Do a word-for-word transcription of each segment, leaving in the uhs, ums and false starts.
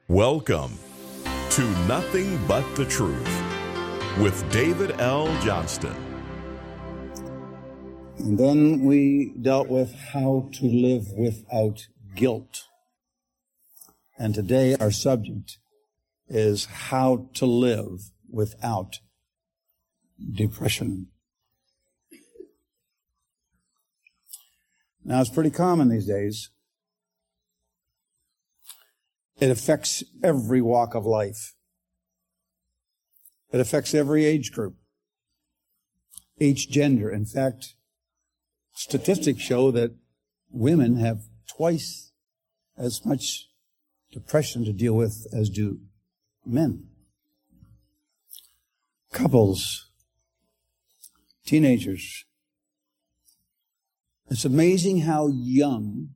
Welcome to Nothing But the Truth with David L. Johnston. And then we dealt with how to live without guilt. And today our subject is how to live without depression. Now, it's pretty common these days. It affects every walk of life. It affects every age group, each gender. In fact, statistics show that women have twice as much depression to deal with as do men. Couples, teenagers. It's amazing how young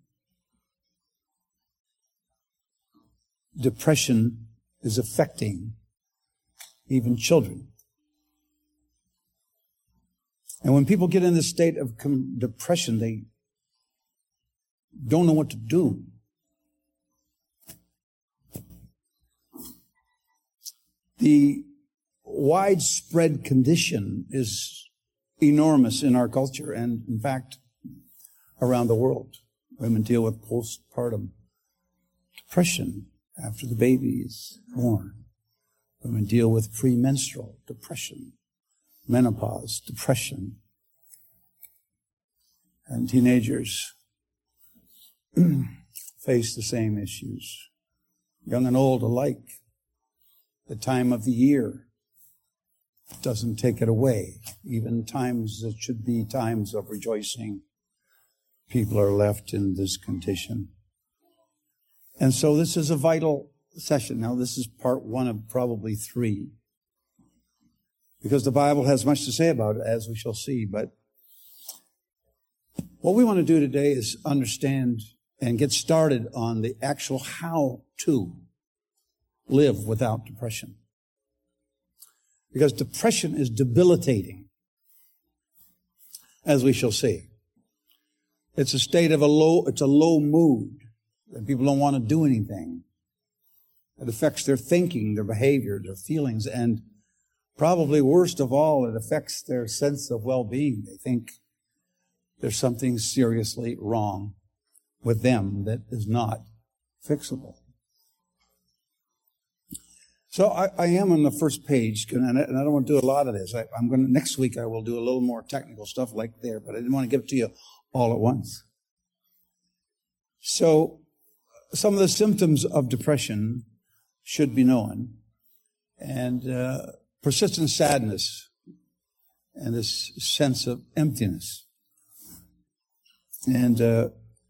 depression is affecting even children. And when people get in this state of com- depression, they don't know what to do. The widespread condition is enormous in our culture and, in fact, around the world. Women deal with postpartum depression after the baby is born. Women deal with premenstrual depression, menopause, depression. And teenagers face the same issues, young and old alike. The time of the year doesn't take it away. Even times that should be times of rejoicing, people are left in this condition. And so this is a vital session. Now, this is part one of probably three, because the Bible has much to say about it, as we shall see. But what we want to do today is understand and get started on the actual how to live without depression. Because depression is debilitating, as we shall see. It's a state of a low, it's a low mood. And people don't want to do anything. It affects their thinking, their behavior, their feelings, and probably worst of all, it affects their sense of well-being. They think there's something seriously wrong with them that is not fixable. So I, I am on the first page, and I, and I don't want to do a lot of this. I, I'm going to, next week I will do a little more technical stuff like there, but I didn't want to give it to you all at once. So, some of the symptoms of depression should be known, and uh, persistent sadness and this sense of emptiness and uh,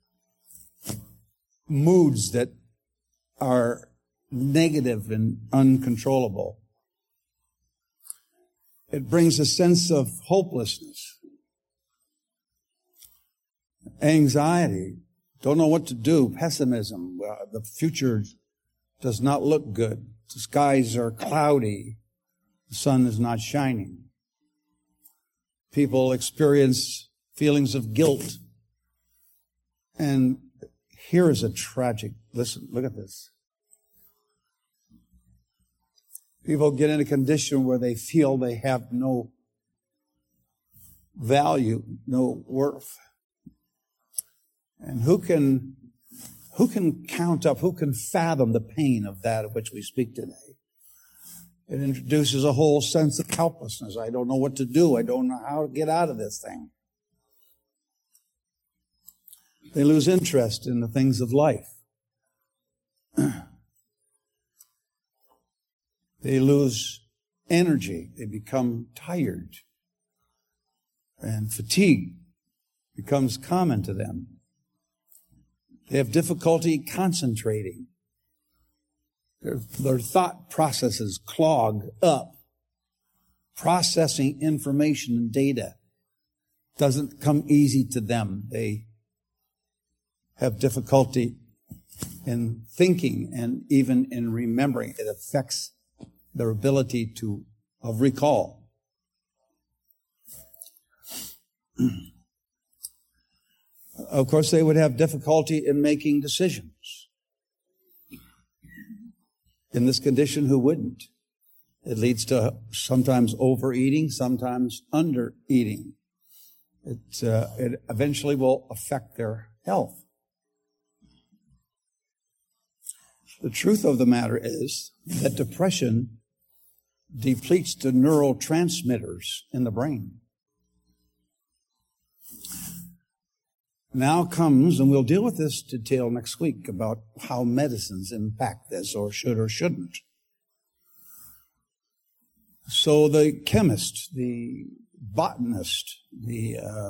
moods that are negative and uncontrollable. It brings a sense of hopelessness, anxiety, don't know what to do, pessimism, uh, the future does not look good, the skies are cloudy, the sun is not shining. People experience feelings of guilt. And here is a tragic, listen, look at this. People get in a condition where they feel they have no value, no worth. And who can, who can count up, who can fathom the pain of that of which we speak today? It introduces a whole sense of helplessness. I don't know what to do. I don't know how to get out of this thing. They lose interest in the things of life. They lose energy. They become tired. And fatigue becomes common to them. They have difficulty concentrating. Their, their thought processes clog up. Processing information and data doesn't come easy to them. They have difficulty in thinking and even in remembering. It affects their ability to of recall. Of course, they would have difficulty in making decisions. In this condition, who wouldn't? It leads to sometimes overeating, sometimes undereating. It, uh, it eventually will affect their health. The truth of the matter is that depression depletes the neurotransmitters in the brain. Now comes, and we'll deal with this detail next week, about how medicines impact this, or should or shouldn't. So the chemist, the botanist, the uh,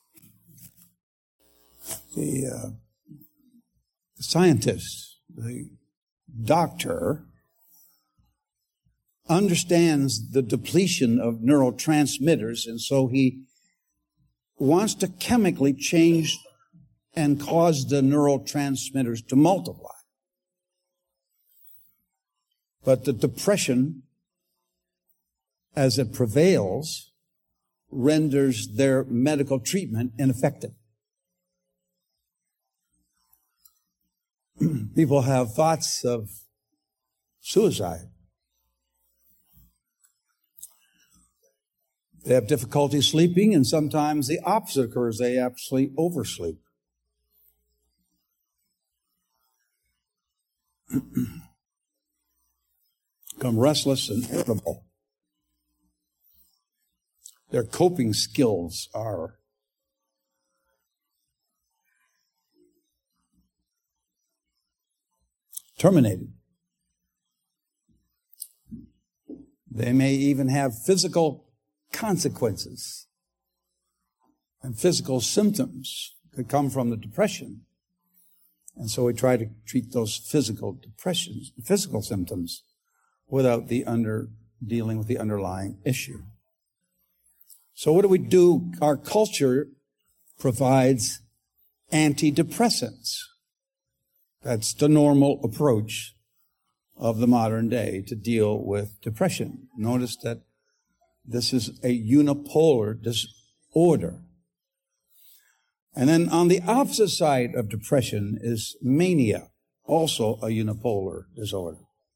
the uh, scientist, the doctor understands the depletion of neurotransmitters, and so he wants to chemically change and cause the neurotransmitters to multiply. But the depression, as it prevails, renders their medical treatment ineffective. People have thoughts of suicide. They have difficulty sleeping, and sometimes the opposite occurs. They absolutely oversleep. Become restless and irritable. Their coping skills are terminated. They may even have physical consequences and physical symptoms that come from the depression. And so we try to treat those physical depressions, physical symptoms, without the under dealing with the underlying issue. So what do we do? Our culture provides antidepressants. That's the normal approach of the modern day to deal with depression. Notice that this is a unipolar disorder. And then on the opposite side of depression is mania, also a unipolar disorder.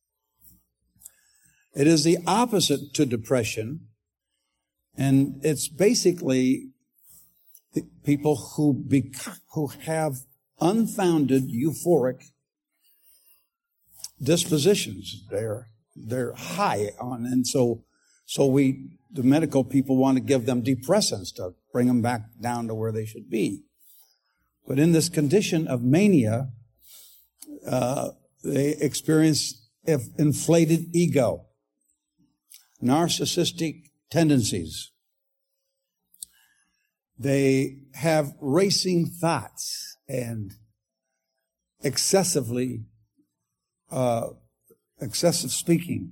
It is the opposite to depression, and it's basically people who bec- who have unfounded euphoric dispositions. They're they're high on, and so so we the medical people want to give them depressants to bring them back down to where they should be. But in this condition of mania, uh, they experience inflated ego, narcissistic tendencies. They have racing thoughts and excessively, uh, excessive speaking.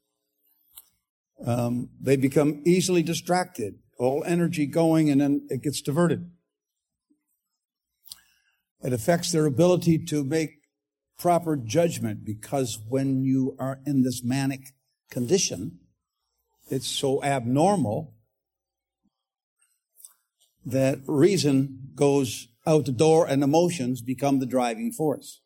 Um, they become easily distracted, all energy going, and then it gets diverted. It affects their ability to make proper judgment, because when you are in this manic condition, it's so abnormal that reason goes out the door and emotions become the driving force.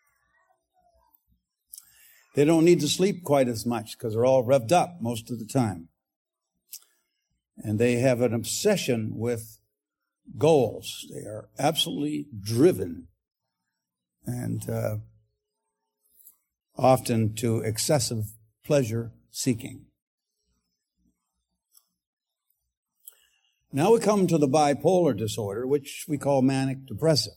They don't need to sleep quite as much because they're all revved up most of the time. And they have an obsession with goals. They are absolutely driven, and uh, often to excessive pleasure seeking. Now we come to the bipolar disorder, which we call manic depressive.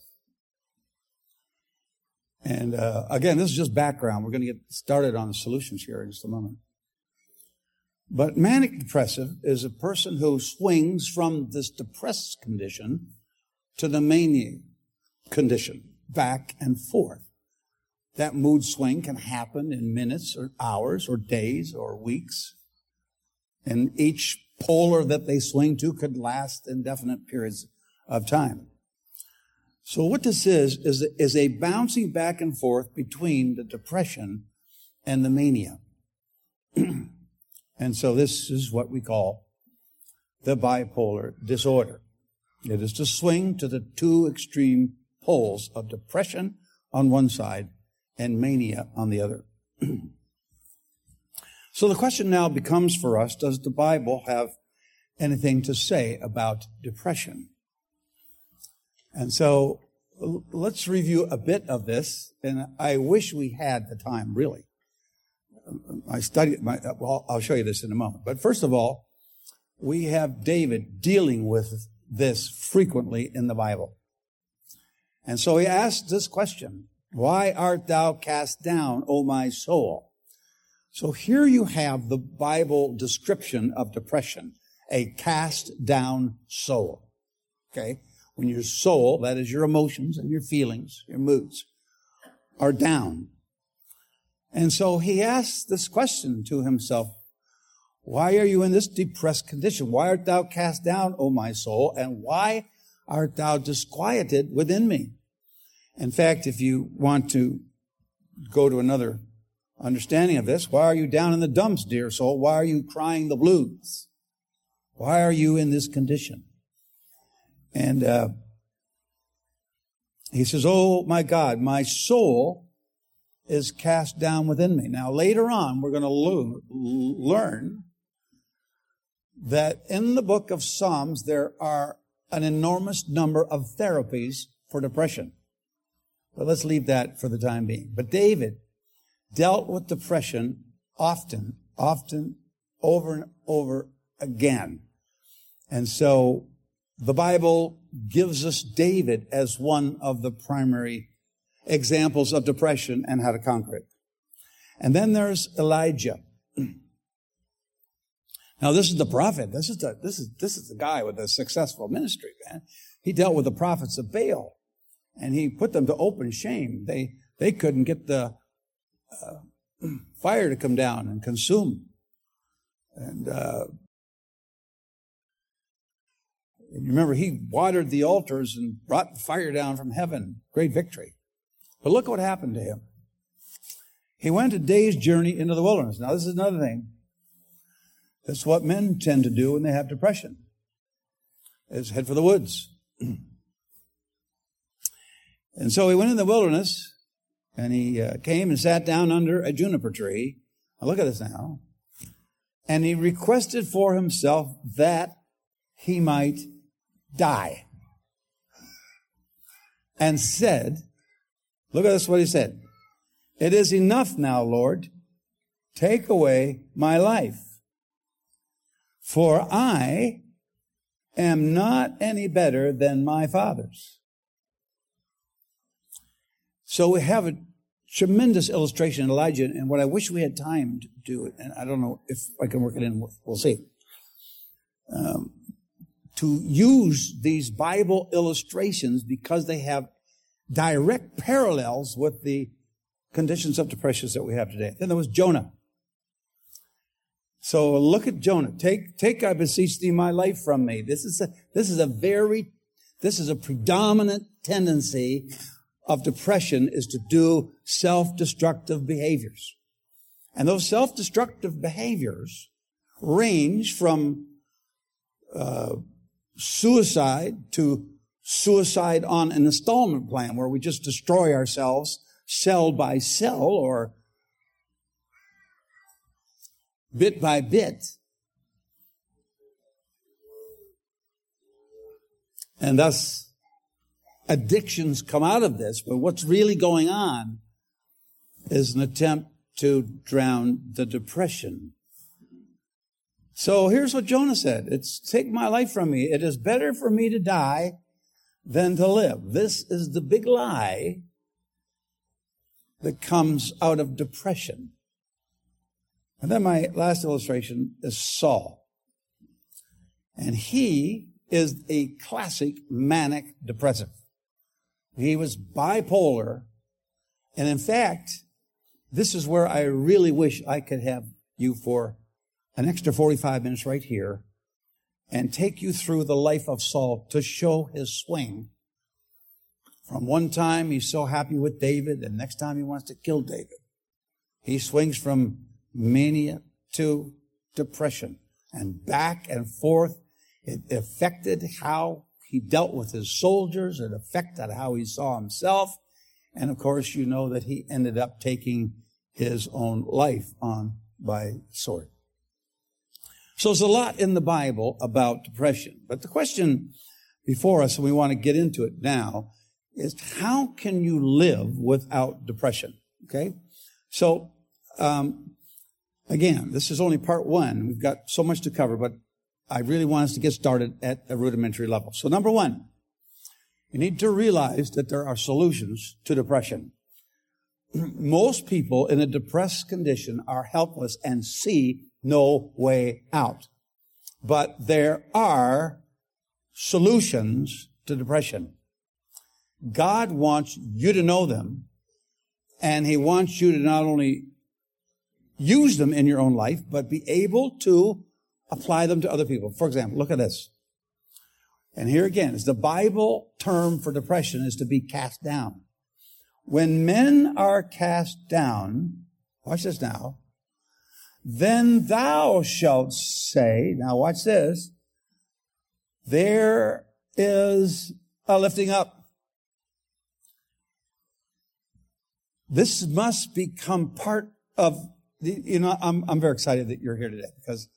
And uh, again, this is just background. We're going to get started on the solutions here in just a moment. But manic depressive is a person who swings from this depressed condition to the mania condition, back and forth. That mood swing can happen in minutes or hours or days or weeks. And each polar that they swing to could last indefinite periods of time. So what this is, is, is a bouncing back and forth between the depression and the mania. And so this is what we call the bipolar disorder. It is to swing to the two extreme poles of depression on one side and mania on the other. So the question now becomes for us, does the Bible have anything to say about depression? And so let's review a bit of this, and I wish we had the time, really. I studied, my, well, I'll show you this in a moment. But first of all, we have David dealing with this frequently in the Bible. And so he asked this question, why art thou cast down, O my soul? So here you have the Bible description of depression, a cast down soul. Okay? When your soul, that is your emotions and your feelings, your moods, are down. And so he asked this question to himself, why are you in this depressed condition? Why art thou cast down, O my soul? And why art thou disquieted within me? In fact, if you want to go to another understanding of this, why are you down in the dumps, dear soul? Why are you crying the blues? Why are you in this condition? And uh, he says, oh my God, my soul is cast down within me. Now later on, we're going to lo- learn that in the book of Psalms, there are an enormous number of therapies for depression. But let's leave that for the time being. But David dealt with depression often, often, over and over again. And so the Bible gives us David as one of the primary examples of depression and how to conquer it. And then there's Elijah. Now, this is the prophet. This is the, this is, this is the guy with a successful ministry, man. He dealt with the prophets of Baal, and he put them to open shame. They, they couldn't get the uh, fire to come down and consume. And, uh, and remember, he watered the altars and brought fire down from heaven. Great victory. But look what happened to him. He went a day's journey into the wilderness. Now, this is another thing. That's what men tend to do when they have depression, is head for the woods. And so he went in the wilderness, and he uh, came and sat down under a juniper tree. Now look at this now. And he requested for himself that he might die. And said, look at this, what he said. It is enough now, Lord. Take away my life. For I am not any better than my fathers. So we have a tremendous illustration in Elijah, and what I wish we had time to do it, and I don't know if I can work it in, we'll see. Um, to use these Bible illustrations because they have direct parallels with the conditions of depression that we have today. Then there was Jonah. So look at Jonah. Take, take, I beseech thee, my life from me. This is a, this is a very, this is a predominant tendency of depression, is to do self-destructive behaviors. And those self-destructive behaviors range from uh, suicide to suicide on an installment plan, where we just destroy ourselves cell by cell or bit by bit. And thus, addictions come out of this. But what's really going on is an attempt to drown the depression. So here's what Jonah said. It's, take my life from me. It is better for me to die than to live. This is the big lie that comes out of depression. And then my last illustration is Saul. And he is a classic manic depressive. He was bipolar. And in fact, this is where I really wish I could have you for an extra forty-five minutes right here and take you through the life of Saul to show his swing. From one time he's so happy with David, and next time he wants to kill David. He swings from mania to depression and back and forth. It affected how he dealt with his soldiers. It affected how he saw himself. And of course, you know that he ended up taking his own life on by sword. So there's a lot in the Bible about depression. But the question before us, and we want to get into it now, is how can you live without depression? Okay? So, um, again, this is only part one. We've got so much to cover, but I really want us to get started at a rudimentary level. So number one, you need to realize that there are solutions to depression. Most people in a depressed condition are helpless and see no way out. But there are solutions to depression. God wants you to know them, and He wants you to not only use them in your own life, but be able to apply them to other people. For example, look at this. And here again, is the Bible term for depression is to be cast down. When men are cast down, watch this now, then thou shalt say, now watch this, there is a lifting up. This must become part of the, you know, I'm, I'm very excited that you're here today because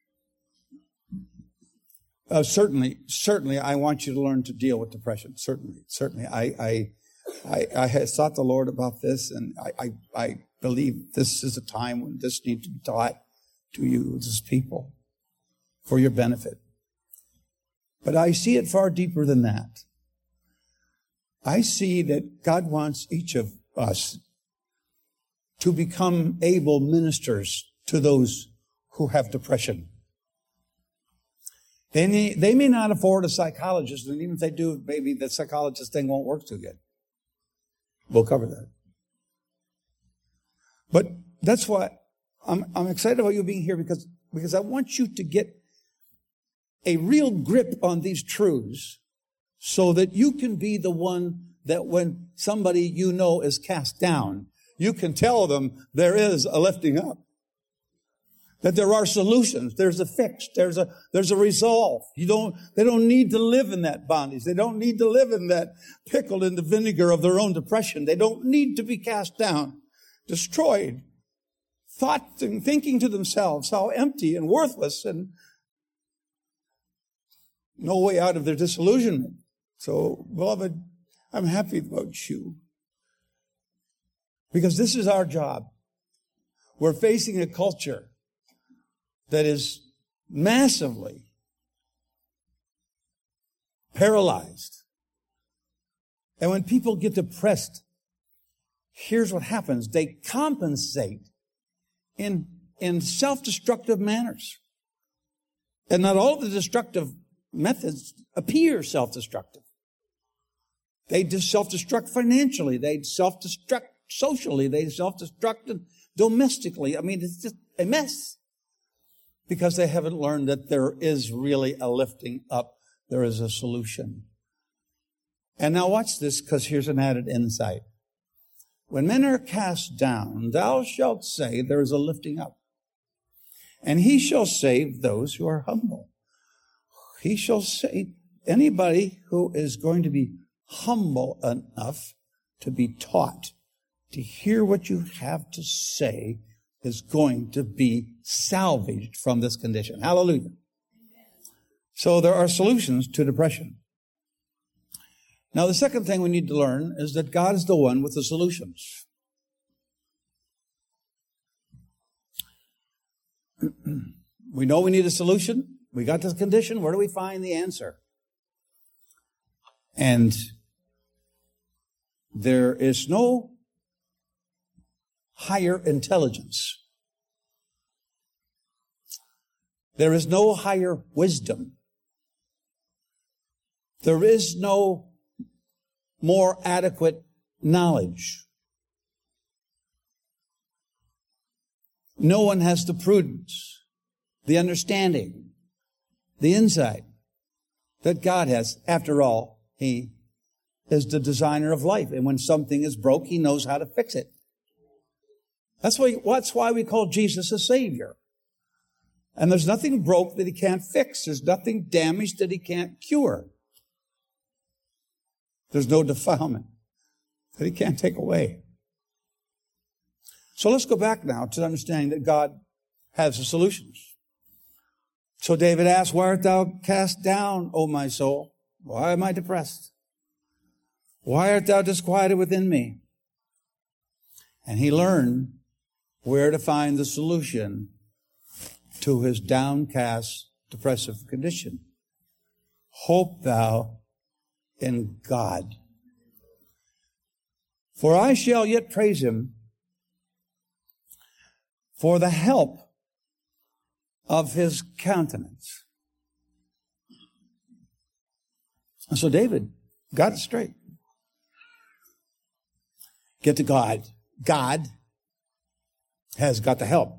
uh, certainly, certainly I want you to learn to deal with depression. Certainly, certainly. I, I, I, I have sought the Lord about this, and I, I, I believe this is a time when this needs to be taught to you as people for your benefit. But I see it far deeper than that. I see that God wants each of us to become able ministers to those who have depression. They, need, they may not afford a psychologist, and even if they do, maybe the psychologist thing won't work too good. We'll cover that. But that's why I'm, I'm excited about you being here, because, because I want you to get a real grip on these truths so that you can be the one that when somebody you know is cast down, you can tell them there is a lifting up. That there are solutions. There's a fix. There's a, there's a resolve. You don't, they don't need to live in that bondage. They don't need to live in that pickled in the vinegar of their own depression. They don't need to be cast down, destroyed, thought and thinking to themselves how empty and worthless and no way out of their disillusionment. So, beloved, I'm happy about you. Because this is our job. We're facing a culture that is massively paralyzed. And when people get depressed, here's what happens. They compensate in, in self-destructive manners. And not all of the destructive methods appear self-destructive. They just self-destruct financially. They self-destruct socially. They self-destruct domestically. I mean, it's just a mess. Because they haven't learned that there is really a lifting up. There is a solution. And now watch this, because here's an added insight. When men are cast down, thou shalt say there is a lifting up. And He shall save those who are humble. He shall save anybody who is going to be humble enough to be taught, to hear what you have to say, is going to be salvaged from this condition. Hallelujah. So there are solutions to depression. Now, the second thing we need to learn is that God is the one with the solutions. We know we need a solution. We got this condition. Where do we find the answer? And there is no higher intelligence. There is no higher wisdom. There is no more adequate knowledge. No one has the prudence, the understanding, the insight that God has. After all, He is the designer of life. And when something is broke, He knows how to fix it. That's why, that's why we call Jesus a Savior. And there's nothing broke that He can't fix. There's nothing damaged that He can't cure. There's no defilement that He can't take away. So let's go back now to understanding that God has the solutions. So David asked, why art thou cast down, O my soul? Why am I depressed? Why art thou disquieted within me? And he learned where to find the solution to his downcast, depressive condition. Hope thou in God. For I shall yet praise him for the help of his countenance. And so David got it straight. Get to God. God has got the help.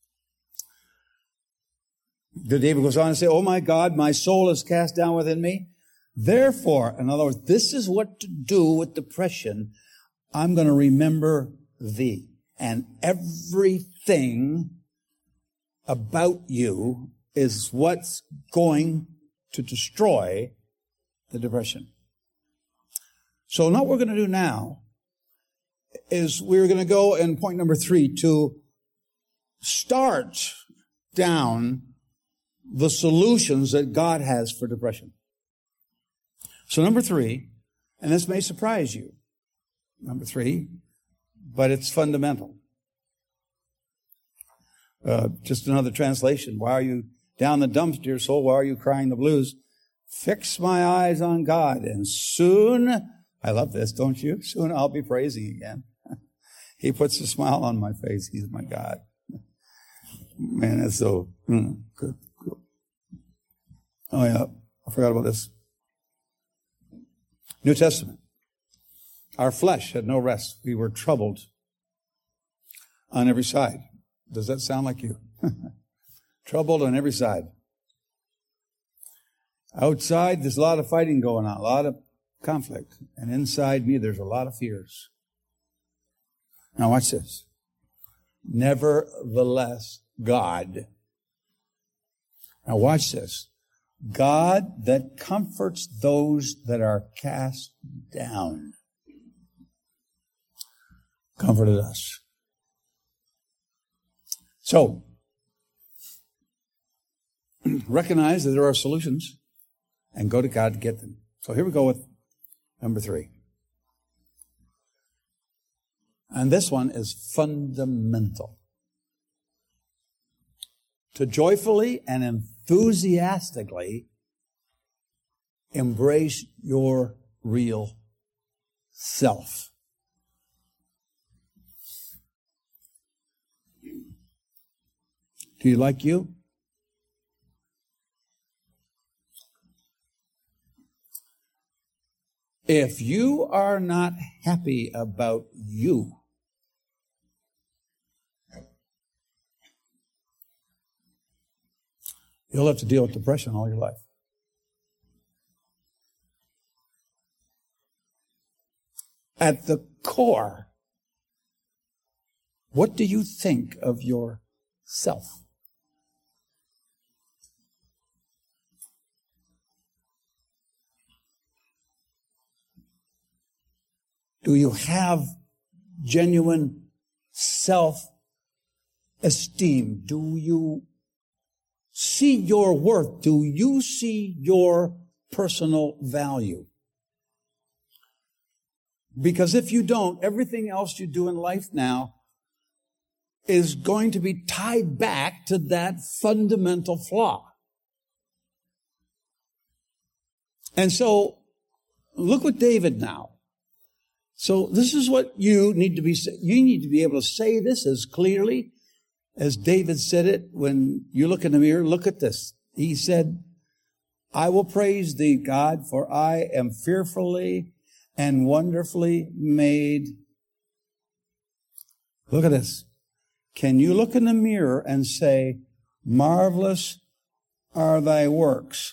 David goes on to say, oh my God, my soul is cast down within me. Therefore, in other words, this is what to do with depression. I'm going to remember thee. And everything about you is what's going to destroy the depression. So now what we're going to do now is we're going to go in point number three to start down the solutions that God has for depression. So number three, and this may surprise you, number three, but it's fundamental. Uh, just another translation. Why are you down the dumps, dear soul? Why are you crying the blues? Fix my eyes on God, and soon, I love this, don't you? Soon I'll be praising again. He puts a smile on my face. He's my God. Man, that's so mm, good, good. Oh yeah, I forgot about this. New Testament. Our flesh had no rest. We were troubled on every side. Does that sound like you? Troubled on every side. Outside, there's a lot of fighting going on, a lot of conflict. And inside me, there's a lot of fears. Now watch this. Nevertheless, God. Now watch this. God that comforts those that are cast down comforted us. So, recognize that there are solutions and go to God to get them. So here we go with number three. And this one is fundamental. To joyfully and enthusiastically embrace your real self. Do you like you? If you are not happy about you, you'll have to deal with depression all your life. At the core, what do you think of yourself? Do you have genuine self-esteem? Do you see your worth? Do you see your personal value? Because if you don't, everything else you do in life now is going to be tied back to that fundamental flaw. And so, look with David now. So this is what you need to be, you need to be able to say this as clearly as David said it when you look in the mirror. Look at this. He said, I will praise thee, God, for I am fearfully and wonderfully made. Look at this. Can you look in the mirror and say, marvelous are thy works?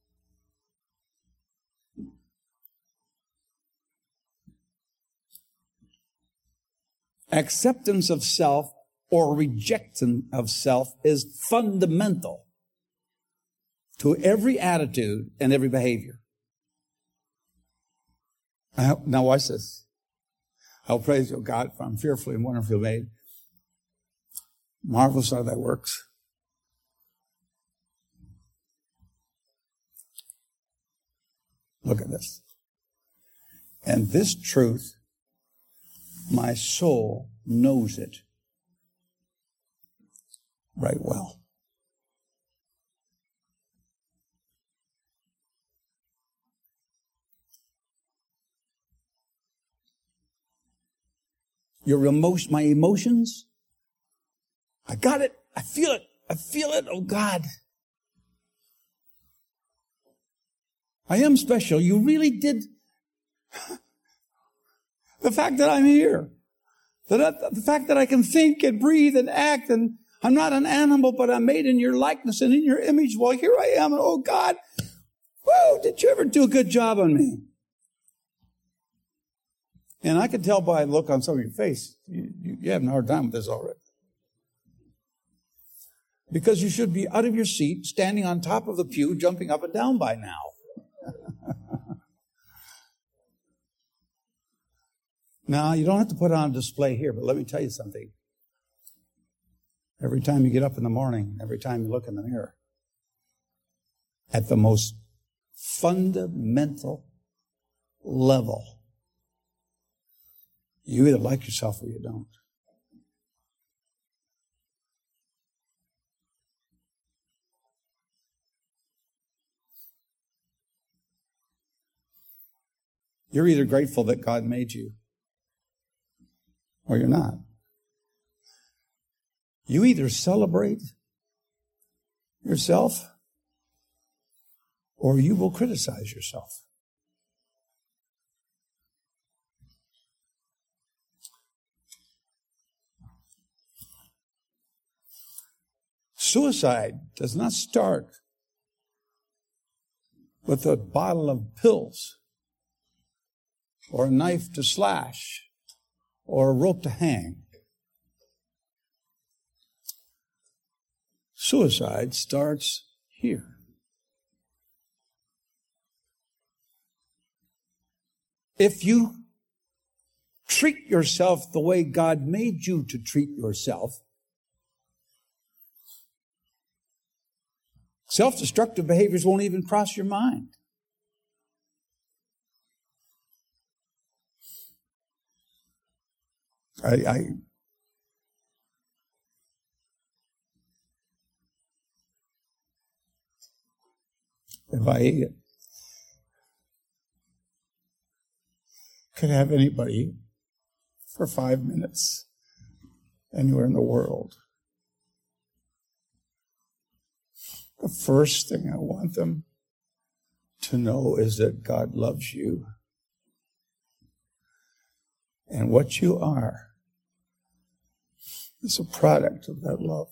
Acceptance of self or rejection of self is fundamental to every attitude and every behavior. Now watch this. I'll praise you, God, for I'm fearfully and wonderfully made. Marvelous are thy works. Look at this. And this truth, my soul knows it right well. Your emotion, my emotions, I got it. I feel it. I feel it. Oh God. I am special. You really did. The fact that I'm here, the, the fact that I can think and breathe and act, and I'm not an animal, but I'm made in your likeness and in your image. Well, here I am, and oh God, whoa, did you ever do a good job on me? And I can tell by the look on some of your face, you, you, you're having a hard time with this already. Because you should be out of your seat, standing on top of the pew, jumping up and down by now. Now, you don't have to put it on display here, but let me tell you something. Every time you get up in the morning, every time you look in the mirror, at the most fundamental level, you either like yourself or you don't. You're either grateful that God made you, or you're not. You either celebrate yourself, or you will criticize yourself. Suicide does not start with a bottle of pills, or a knife to slash, or a rope to hang. Suicide starts here. If you treat yourself the way God made you to treat yourself, self-destructive behaviors won't even cross your mind. I, I if I could have anybody for five minutes anywhere in the world, the first thing I want them to know is that God loves you. And what you are is a product of that love.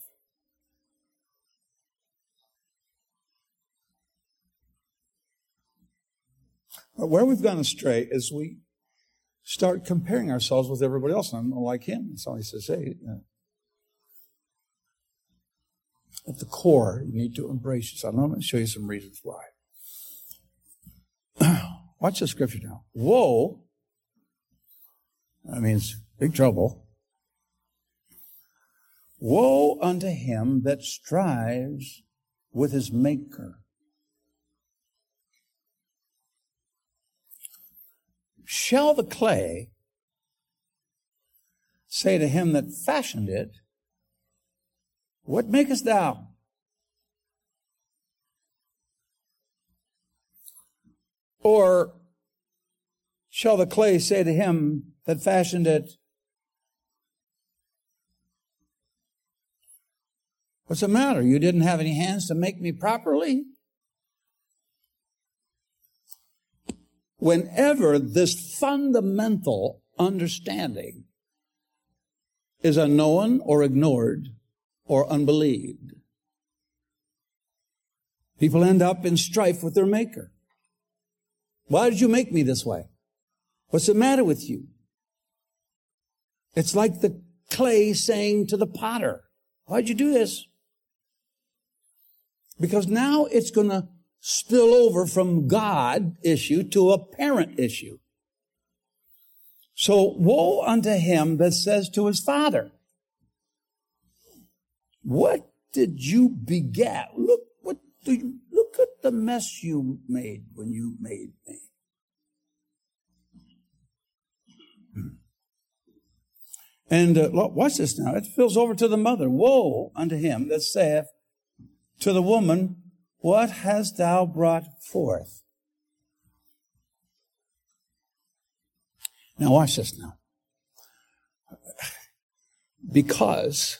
But where we've gone astray is we start comparing ourselves with everybody else. I'm not like him. Somebody says, hey, uh, at the core, you need to embrace yourself. I'm going to show you some reasons why. Watch the scripture now. Woe, that means big trouble. Woe unto him that strives with his maker. Shall the clay say to him that fashioned it, what makest thou? Or shall the clay say to him that fashioned it, what's the matter? You didn't have any hands to make me properly? Whenever this fundamental understanding is unknown or ignored or unbelieved, people end up in strife with their maker. Why did you make me this way? What's the matter with you? It's like the clay saying to the potter, why'd you do this? Because now it's going to spill over from God issue to a parent issue. So woe unto him that says to his father. What did you beget? Look what do you, look at the mess you made when you made me. And uh, watch this now. It spills over to the mother. Woe unto him that saith to the woman, what hast thou brought forth? Now watch this now. Because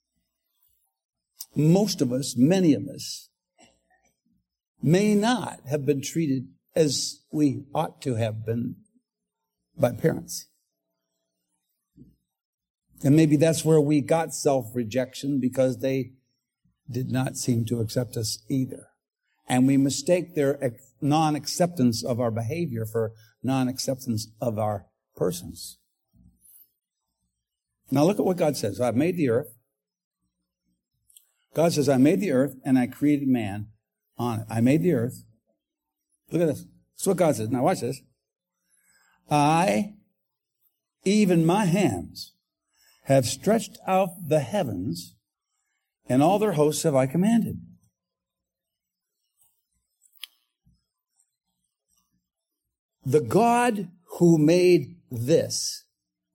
most of us, many of us, may not have been treated as we ought to have been by parents. And maybe that's where we got self-rejection, because they did not seem to accept us either. And we mistake their non-acceptance of our behavior for non-acceptance of our persons. Now look at what God says. I've made the earth. God says, I made the earth and I created man on it. I made the earth. Look at this. That's what God says. Now watch this. I, even my hands, have stretched out the heavens, and all their hosts have I commanded. The God who made this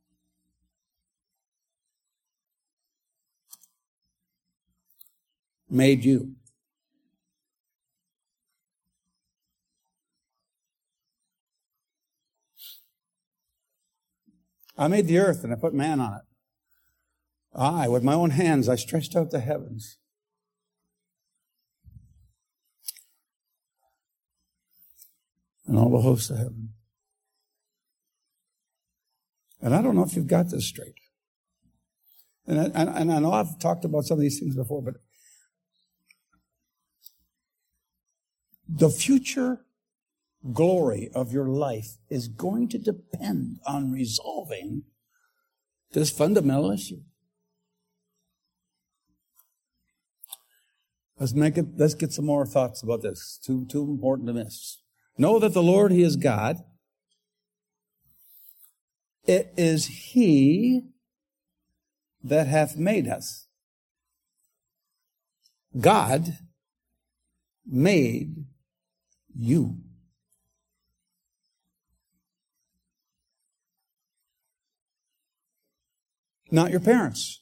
made you. I made the earth and I put man on it. I, with my own hands, I stretched out the heavens. And all the hosts of heaven. And I don't know if you've got this straight. And I, and I know I've talked about some of these things before, but the future glory of your life is going to depend on resolving this fundamental issue. Let's make it, let's get some more thoughts about this. Too, too important to miss. Know that the Lord, He is God. It is He that hath made us. God made you. Not your parents.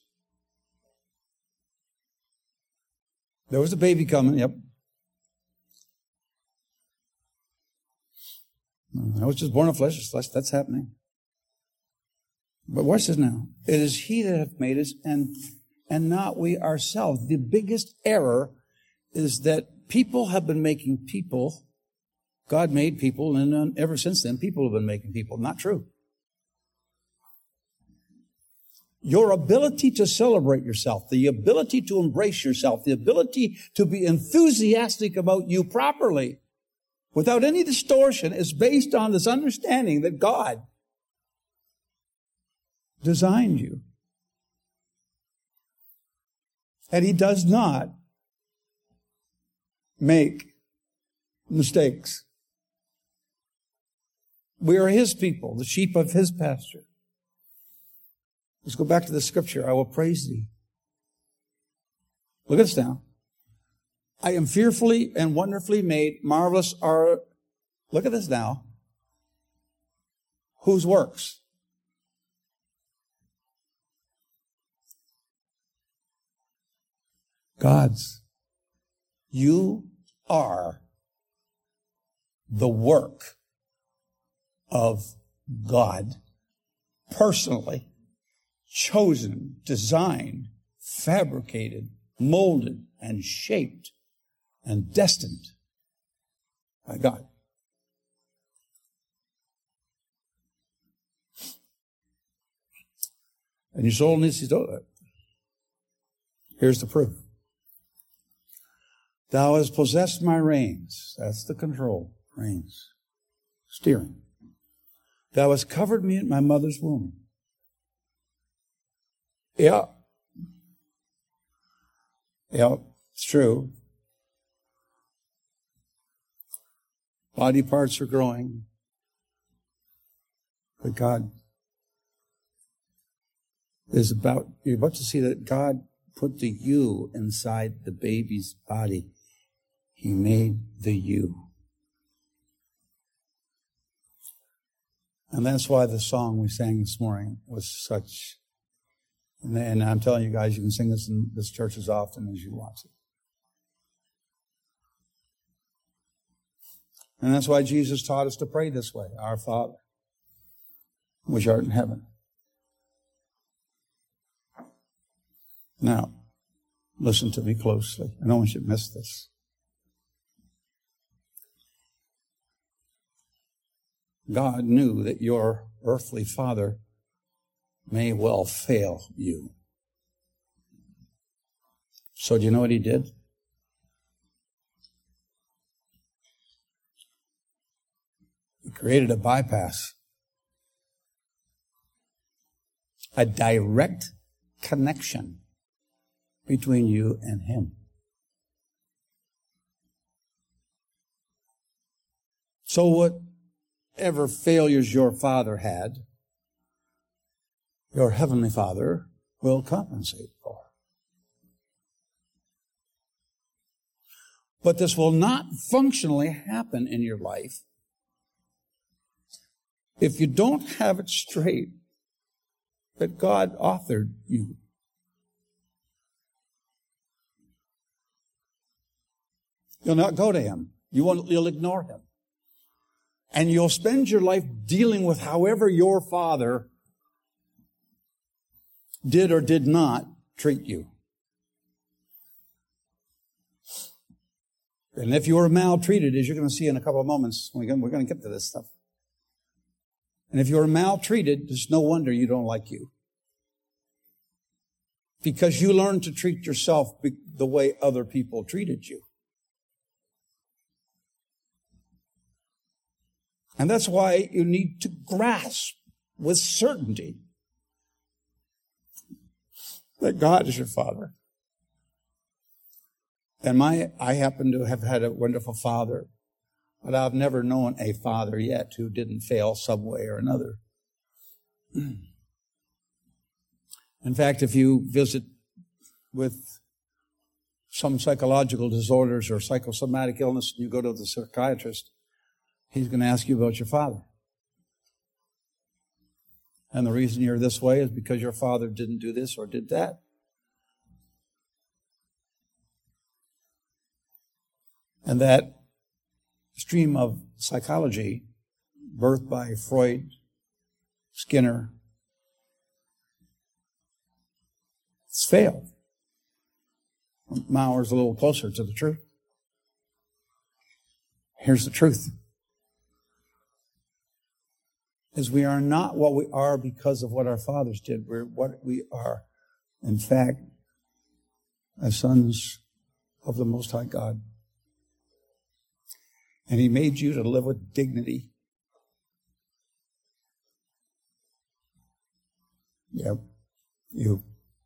There was a baby coming, yep. I was just born of flesh, flesh, that's happening. But watch this now. It is He that hath made us, and, and not we ourselves. The biggest error is that people have been making people. God made people, and ever since then, people have been making people. Not true. Your ability to celebrate yourself, the ability to embrace yourself, the ability to be enthusiastic about you properly, without any distortion, is based on this understanding that God designed you. And He does not make mistakes. We are His people, the sheep of His pasture. Let's go back to the scripture. I will praise Thee. Look at this now. I am fearfully and wonderfully made. Marvelous are, look at this now. Whose works? God's. You are the work of God personally. Chosen, designed, fabricated, molded, and shaped, and destined by God. And your soul needs to know that. Here's the proof. Thou hast possessed my reins. That's the control. Reins. Steering. Thou hast covered me in my mother's womb. Yeah. Yeah, it's true. Body parts are growing. But God is about, you're about to see that God put the you inside the baby's body. He made the you. And that's why the song we sang this morning was such, and, and I'm telling you guys, you can sing this in this church as often as you want to. And that's why Jesus taught us to pray this way: Our Father, which art in heaven. Now, listen to me closely. I don't want you to miss this. God knew that your earthly father may well fail you. So do you know what he did? He created a bypass, a direct connection between you and him. So whatever failures your father had, your heavenly Father will compensate for. But this will not functionally happen in your life if you don't have it straight that God authored you. You'll not go to him. You won't, you'll ignore him. And you'll spend your life dealing with however your father did or did not treat you. And if you were maltreated, as you're going to see in a couple of moments, we're going to get to this stuff. And if you were maltreated, it's no wonder you don't like you. Because you learned to treat yourself the way other people treated you. And that's why you need to grasp with certainty that God is your Father. And my, I happen to have had a wonderful father, but I've never known a father yet who didn't fail some way or another. In fact, if you visit with some psychological disorders or psychosomatic illness and you go to the psychiatrist, he's going to ask you about your father. And the reason you're this way is because your father didn't do this or did that. And that stream of psychology, birthed by Freud, Skinner, it's failed. Mauer's a little closer to the truth. Here's the truth. Is we are not what we are because of what our fathers did. We're what we are, in fact, as sons of the Most High God. And he made you to live with dignity. Yep, you.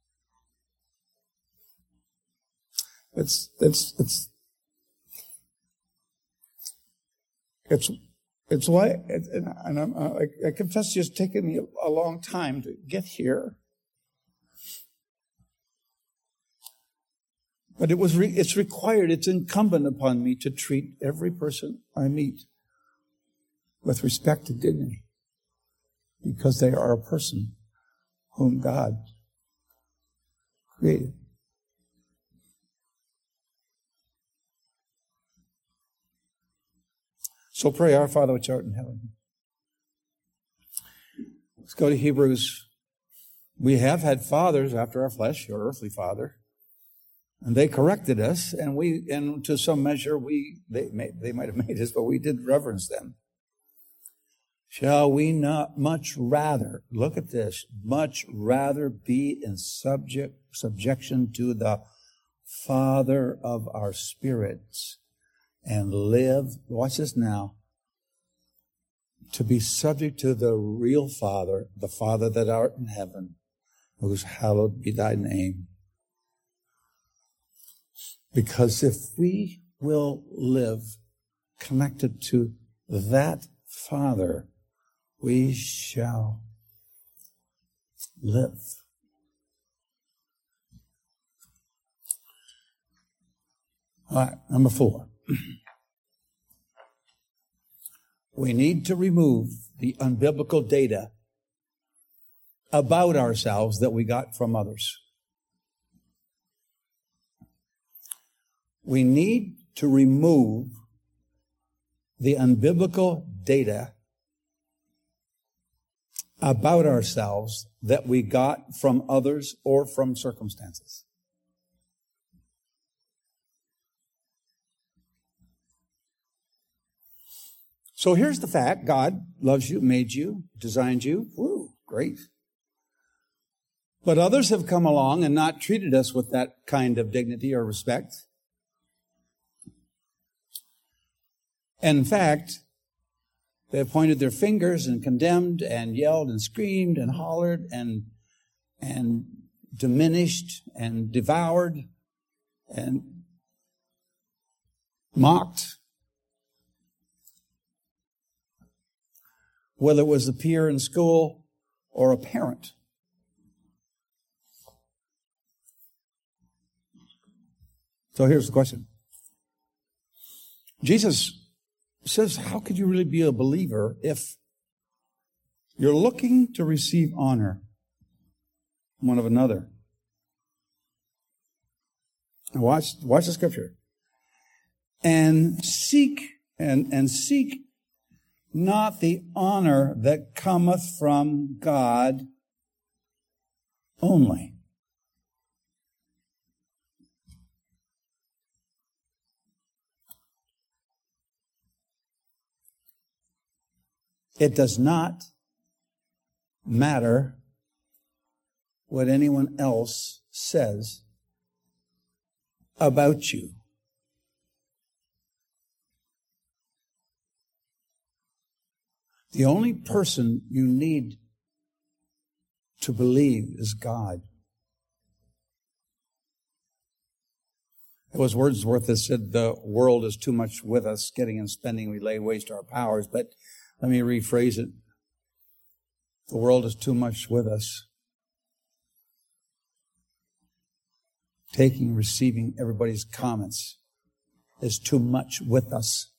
It's, it's, it's, it's, it's why, and I'm, I, I confess it's taken me a long time to get here. But it was re, it's required, it's incumbent upon me to treat every person I meet with respect and dignity, because they are a person whom God created. So pray, Our Father which art in heaven. Let's go to Hebrews. We have had fathers after our flesh, your earthly father. And they corrected us, and we, and to some measure, we they made, they might have made us, but we did reverence them. Shall we not much rather, look at this, much rather be in subject subjection to the Father of our spirits and live, watch this now, to be subject to the real Father, the Father that art in heaven, whose hallowed be thy name. Because if we will live connected to that Father, we shall live. All right, number four. We need to remove the unbiblical data about ourselves that we got from others. We need to remove the unbiblical data about ourselves that we got from others or from circumstances. So here's the fact. God loves you, made you, designed you. Woo, great. But others have come along and not treated us with that kind of dignity or respect. In fact, they have pointed their fingers and condemned and yelled and screamed and hollered and, and diminished and devoured and mocked. Whether it was a peer in school or a parent. So here's the question. Jesus says, how could you really be a believer if you're looking to receive honor one of another? Now watch, watch the scripture. And seek, and, and seek not the honor that cometh from God only. It does not matter what anyone else says about you. The only person you need to believe is God. It was Wordsworth that said the world is too much with us, getting and spending, we lay waste to our powers. But let me rephrase it. The world is too much with us. Taking, receiving everybody's comments is too much with us.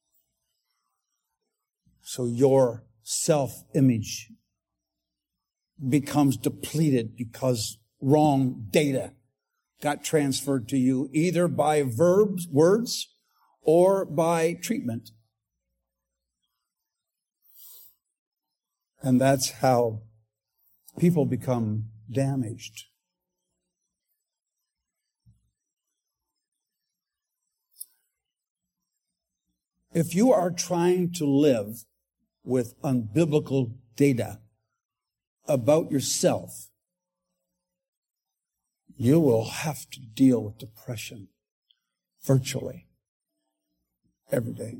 So your self-image becomes depleted because wrong data got transferred to you either by verbs, words, or by treatment. And that's how people become damaged. If you are trying to live with unbiblical data about yourself, you will have to deal with depression virtually every day.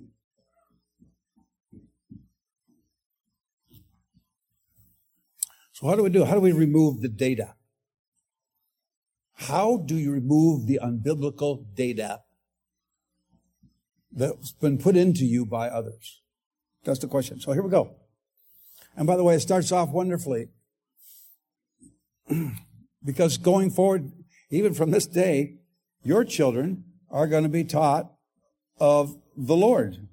So how do we do? How do we remove the data? How do you remove the unbiblical data that's been put into you by others? That's the question. So here we go. And by the way, it starts off wonderfully. Because going forward, even from this day, your children are going to be taught of the Lord.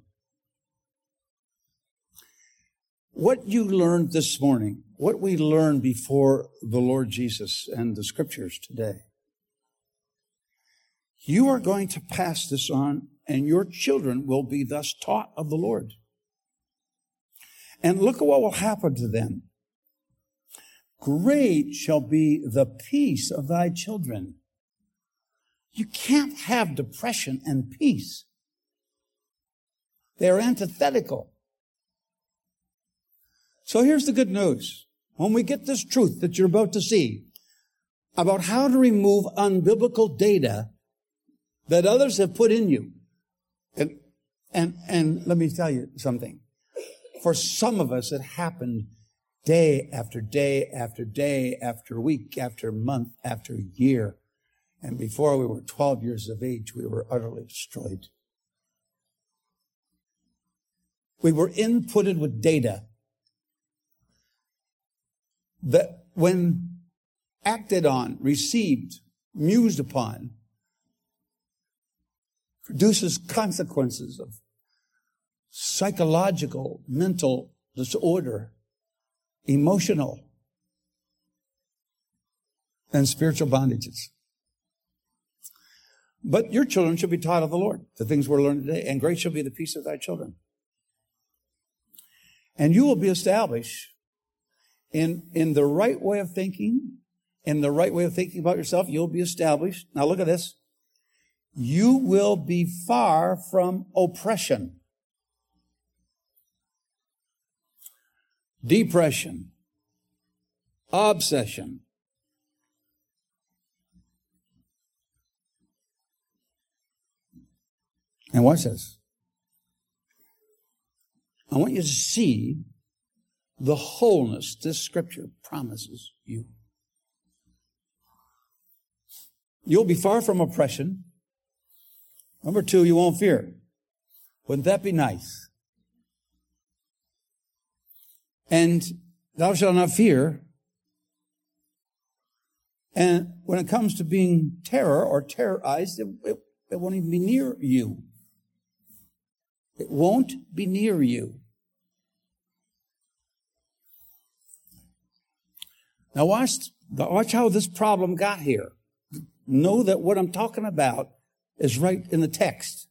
What you learned this morning, what we learned before the Lord Jesus and the scriptures today, you are going to pass this on, and your children will be thus taught of the Lord. And look at what will happen to them. Great shall be the peace of thy children. You can't have depression and peace. They're antithetical. So here's the good news. When we get this truth that you're about to see about how to remove unbiblical data that others have put in you, and, and, and let me tell you something. For some of us, it happened day after day after day after week after month after year. And before we were twelve years of age, we were utterly destroyed. We were inputted with data that when acted on, received, mused upon, produces consequences of psychological, mental disorder, emotional, and spiritual bondages. But your children shall be taught of the Lord, the things we're learning today, and great shall be the peace of thy children. And you will be established in, in the right way of thinking, in the right way of thinking about yourself. You'll be established. Now look at this. You will be far from oppression, depression, obsession, and watch this. I want you to see the wholeness this scripture promises you. You'll be far from oppression. Number two, you won't fear. Wouldn't that be nice? And thou shalt not fear. And when it comes to being terror or terrorized, it, it, it won't even be near you. It won't be near you. Now watch, watch how this problem got here. Know that what I'm talking about is right in the text.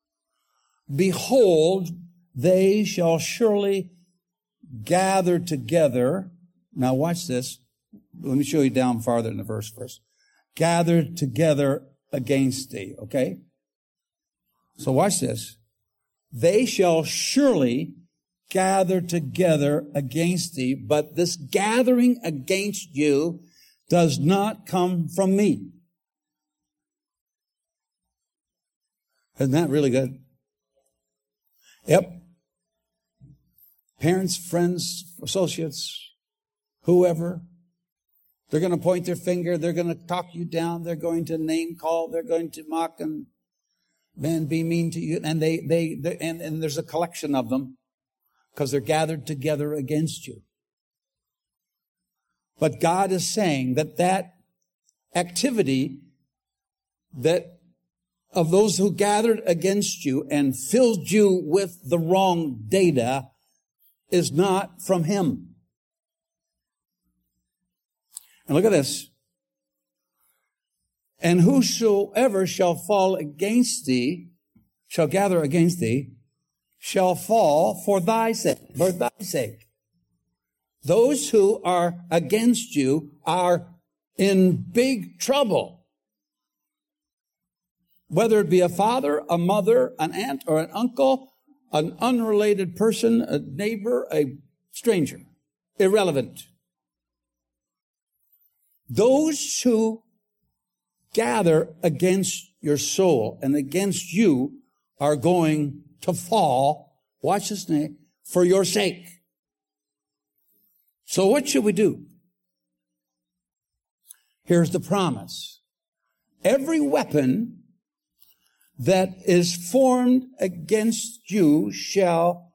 Behold, they shall surely gather together. Now watch this. Let me show you down farther in the verse first. Gather together against thee, okay? So watch this. They shall surely gather together against thee, but this gathering against you does not come from me. Isn't that really good? Yep. Parents, friends, associates, whoever, they're going to point their finger, they're going to talk you down, they're going to name call, they're going to mock and man be mean to you, and they, they, they and, and there's a collection of them because they're gathered together against you. But God is saying that that activity that of those who gathered against you and filled you with the wrong data is not from him. And look at this. And whosoever shall fall against thee, shall gather against thee, shall fall for thy sake, for thy sake. Those who are against you are in big trouble. Whether it be a father, a mother, an aunt, or an uncle, an unrelated person, a neighbor, a stranger. Irrelevant. Those who gather against your soul and against you are going to fall, watch this name, for your sake. So what should we do? Here's the promise. Every weapon that is formed against you shall,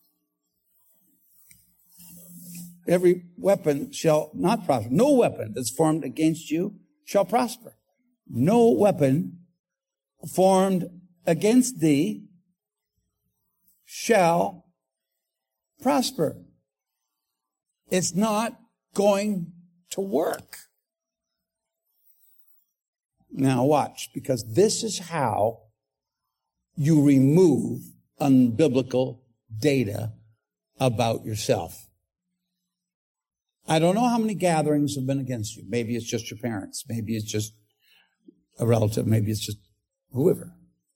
every weapon shall not prosper. No weapon that's formed against you shall prosper. No weapon formed against thee shall prosper. It's not going to work. Now watch, because this is how you remove unbiblical data about yourself. I don't know how many gatherings have been against you. Maybe it's just your parents. Maybe it's just a relative. Maybe it's just whoever.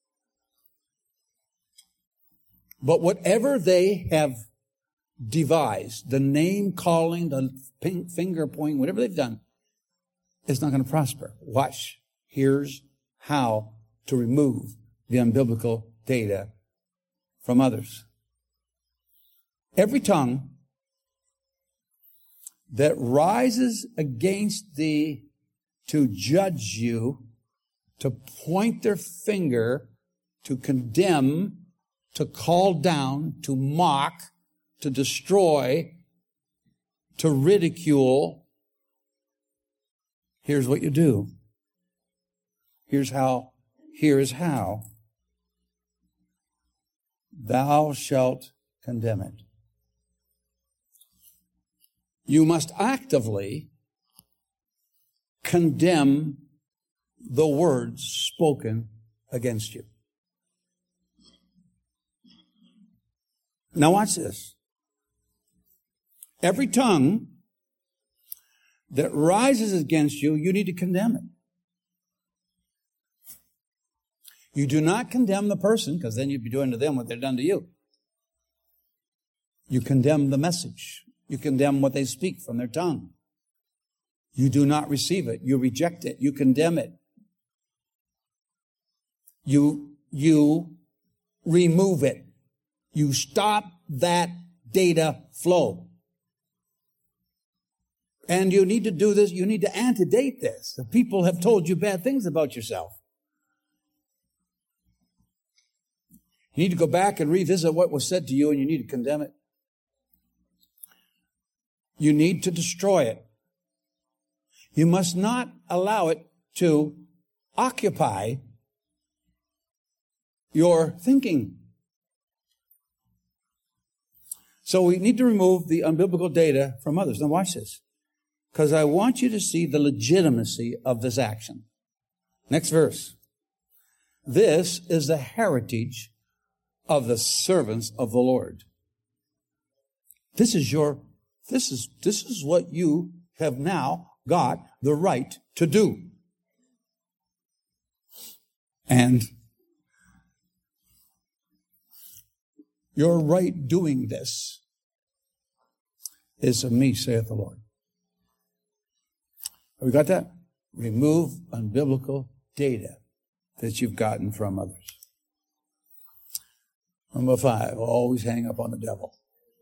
But whatever they have devised, the name calling, the finger pointing, whatever they've done, it's not going to prosper. Watch. Here's how to remove the unbiblical data from others. Every tongue that rises against thee to judge you, to point their finger, to condemn, to call down, to mock, to destroy, to ridicule, here's what you do. Here's how, here's how thou shalt condemn it. You must actively condemn the words spoken against you. Now watch this. Every tongue that rises against you, you need to condemn it. You do not condemn the person, because then you'd be doing to them what they've done to you. You condemn the message. You condemn what they speak from their tongue. You do not receive it. You reject it. You condemn it. You, you remove it. You stop that data flow. And you need to do this. You need to antedate this. The people have told you bad things about yourself. You need to go back and revisit what was said to you, and you need to condemn it. You need to destroy it. You must not allow it to occupy your thinking. So we need to remove the unbiblical data from others. Now watch this, because I want you to see the legitimacy of this action. Next verse. This is the heritage of the servants of the Lord. This is your, this is, this is what you have now got the right to do. And your right doing this is of me, saith the Lord. Have we got that? Remove unbiblical data that you've gotten from others. Number five, always hang up on the devil.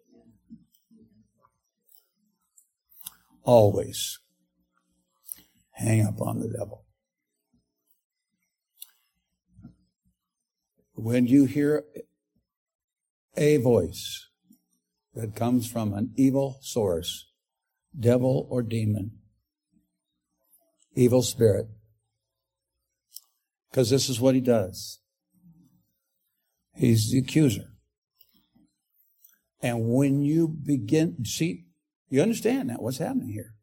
Always hang up on the devil. When you hear a voice that comes from an evil source, devil or demon, evil spirit, because this is what he does. He's the accuser. And when you begin, see, you understand that what's happening here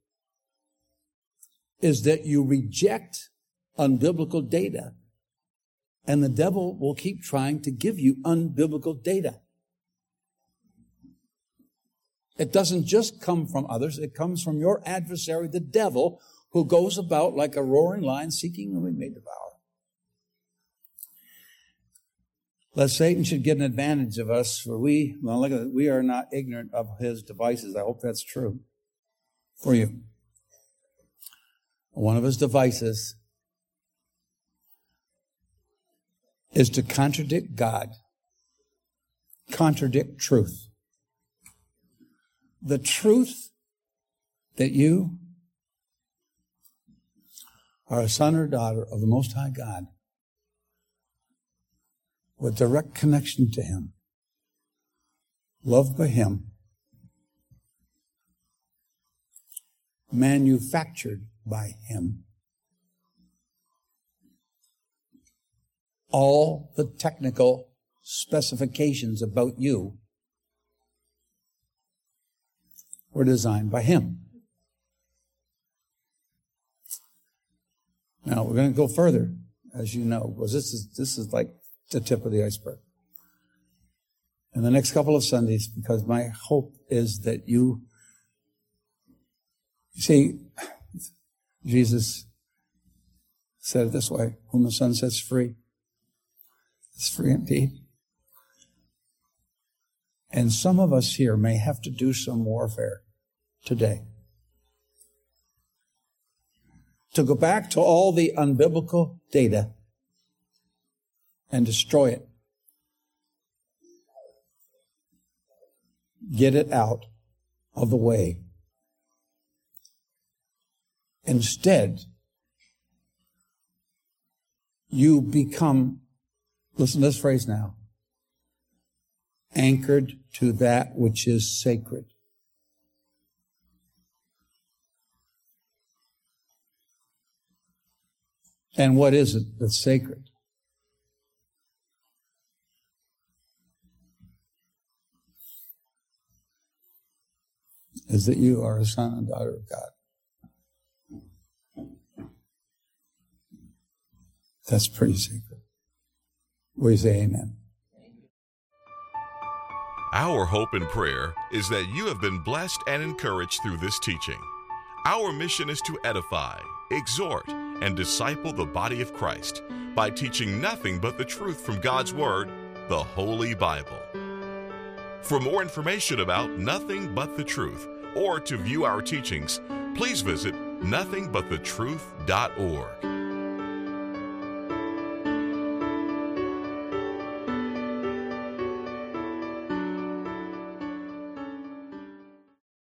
is that you reject unbiblical data, and the devil will keep trying to give you unbiblical data. It doesn't just come from others, it comes from your adversary, the devil, who goes about like a roaring lion seeking whom he may devour. Lest Satan should get an advantage of us, for we, well, look at it, we are not ignorant of his devices. I hope that's true for you. One of his devices is to contradict God, contradict truth. The truth that you are a son or daughter of the Most High God, with direct connection to him, loved by him, manufactured by him. All the technical specifications about you were designed by him. Now we're going to go further, as you know, because this is this is like the tip of the iceberg. In the next couple of Sundays, because my hope is that you, you see, Jesus said it this way, whom the Son sets free is free indeed. And some of us here may have to do some warfare today to go back to all the unbiblical data and destroy it. Get it out of the way. Instead, you become, listen to this phrase now, anchored to that which is sacred. And what is it that's sacred? is that you are a son and daughter of God. That's pretty secret. We say amen. Our hope and prayer is that you have been blessed and encouraged through this teaching. Our mission is to edify, exhort, and disciple the body of Christ by teaching nothing but the truth from God's Word, the Holy Bible. For more information about Nothing But the Truth, or to view our teachings, please visit nothing but the truth dot org.